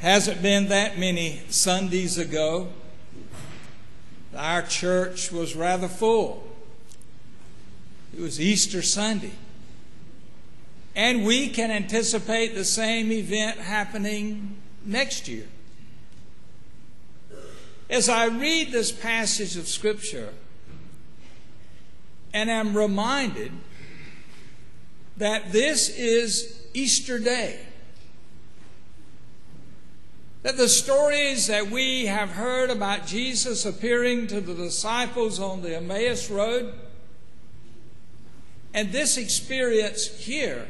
Hasn't been that many Sundays ago, our church was rather full. It was Easter Sunday. And we can anticipate the same event happening next year. As I read this passage of Scripture and am reminded that this is Easter Day, that the stories that we have heard about Jesus appearing to the disciples on the Emmaus Road and this experience here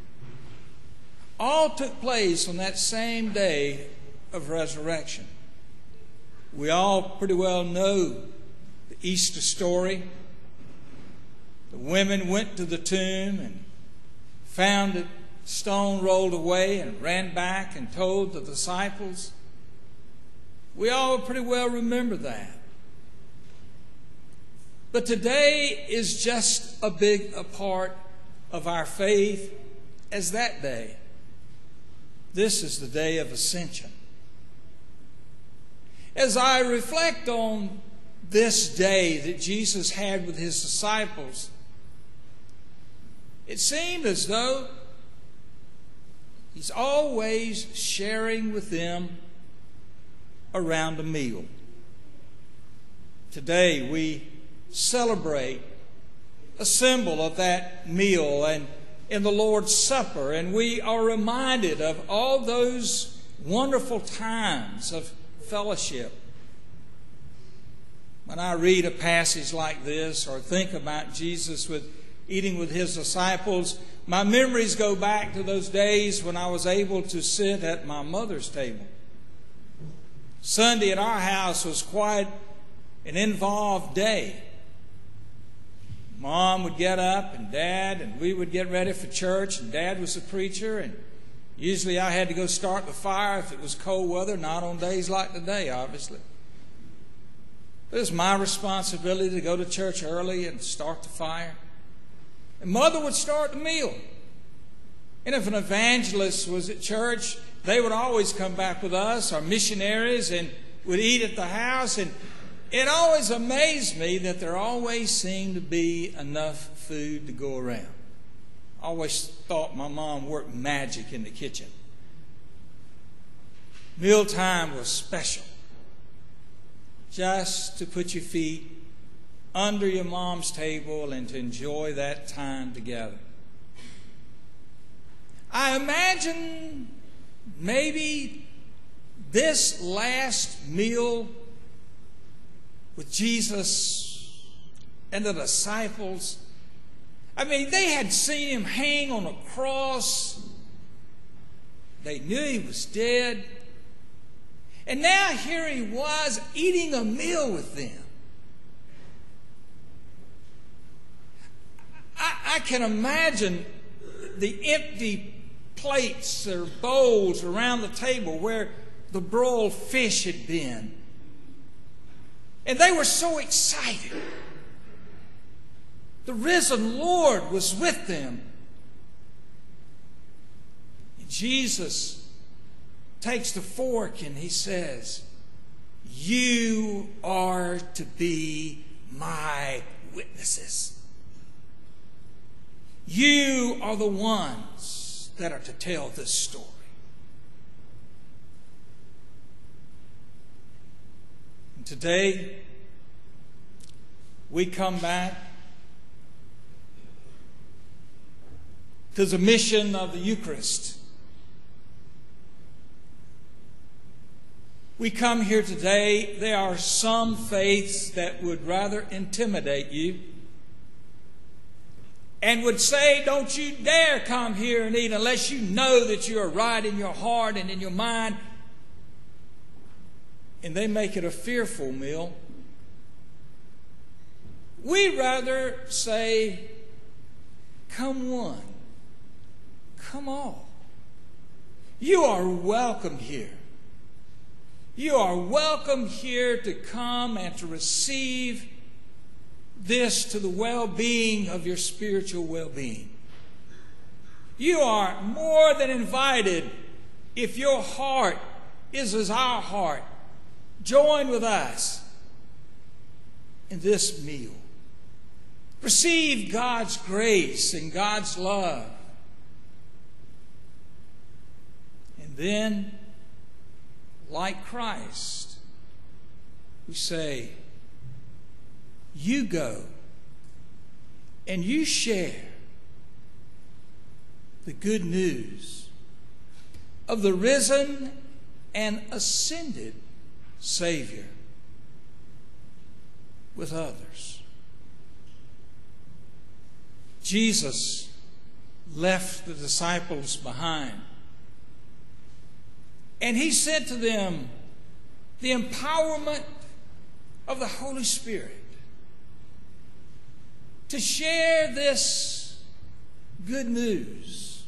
all took place on that same day of resurrection. We all pretty well know the Easter story. The women went to the tomb and found the stone rolled away and ran back and told the disciples. We all pretty well remember that. But today is just as big a part of our faith as that day. This is the day of Ascension. As I reflect on this day that Jesus had with his disciples, it seemed as though he's always sharing with them around a meal. Today we celebrate a symbol of that meal and in the Lord's Supper, and we are reminded of all those wonderful times of fellowship. When I read a passage like this or think about Jesus eating with his disciples, my memories go back to those days when I was able to sit at my mother's table. Sunday at our house was quite an involved day. Mom would get up and Dad, and we would get ready for church, and Dad was the preacher, and usually I had to go start the fire if it was cold weather, not on days like today, obviously. It was my responsibility to go to church early and start the fire. And Mother would start the meal. And if an evangelist was at church, they would always come back with us, our missionaries, and would eat at the house. And it always amazed me that there always seemed to be enough food to go around. I always thought my mom worked magic in the kitchen. Mealtime was special. Just to put your feet under your mom's table and to enjoy that time together. I imagine maybe this last meal with Jesus and the disciples, I mean, they had seen him hang on a cross. They knew he was dead. And now here he was eating a meal with them. I can imagine the empty plates or bowls around the table where the broiled fish had been. And they were so excited. The risen Lord was with them. And Jesus takes the fork and he says, "You are to be my witnesses. You are the ones that are to tell this story." And today, we come back to the mission of the Eucharist. We come here today, there are some faiths that would rather intimidate you and would say, "Don't you dare come here and eat unless you know that you are right in your heart and in your mind." And they make it a fearful meal. We rather say, "Come one, come all. You are welcome here. You are welcome here to come and to receive this to the well-being of your spiritual well-being. You are more than invited if your heart is our heart. Join with us in this meal. Receive God's grace and God's love. And then, like Christ, we say, you go and you share the good news of the risen and ascended Savior with others. Jesus left the disciples behind, and he said to them, the empowerment of the Holy Spirit to share this good news.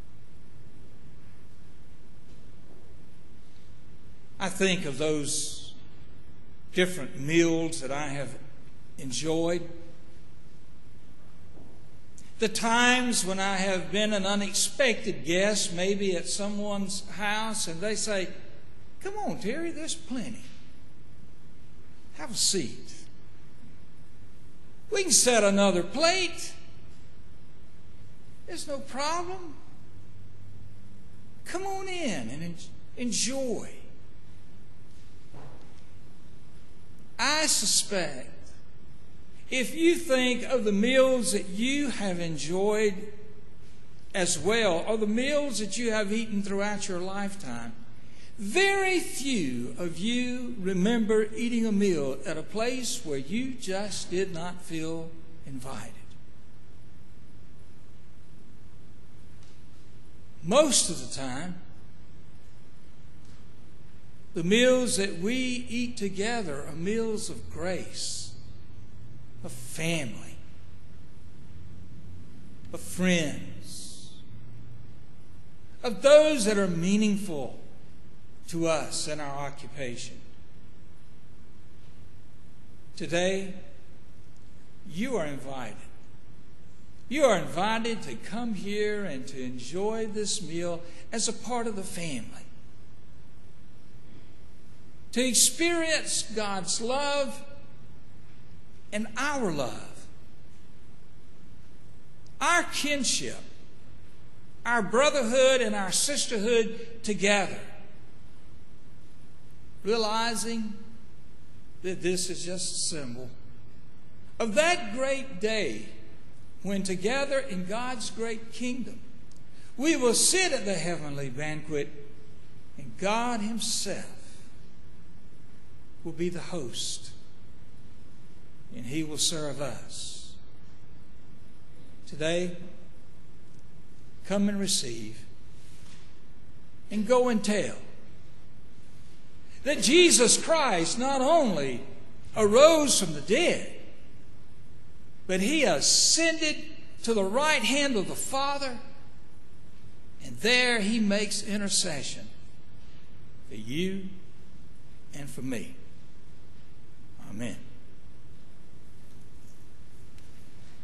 I think of those different meals that I have enjoyed. The times when I have been an unexpected guest, maybe at someone's house, and they say, come on, Terry, there's plenty. Have a seat. We can set another plate. There's no problem. Come on in and enjoy. I suspect if you think of the meals that you have enjoyed as well, or the meals that you have eaten throughout your lifetime, very few of you remember eating a meal at a place where you just did not feel invited. Most of the time, the meals that we eat together are meals of grace, of family, of friends, of those that are meaningful to us in our occupation. Today, you are invited. You are invited to come here and to enjoy this meal as a part of the family. To experience God's love and our love. Our kinship, our brotherhood and our sisterhood together. Realizing that this is just a symbol of that great day when together in God's great kingdom we will sit at the heavenly banquet and God Himself will be the host and He will serve us. Today, come and receive and go and tell that Jesus Christ not only arose from the dead, but He ascended to the right hand of the Father, and there He makes intercession for you and for me. Amen.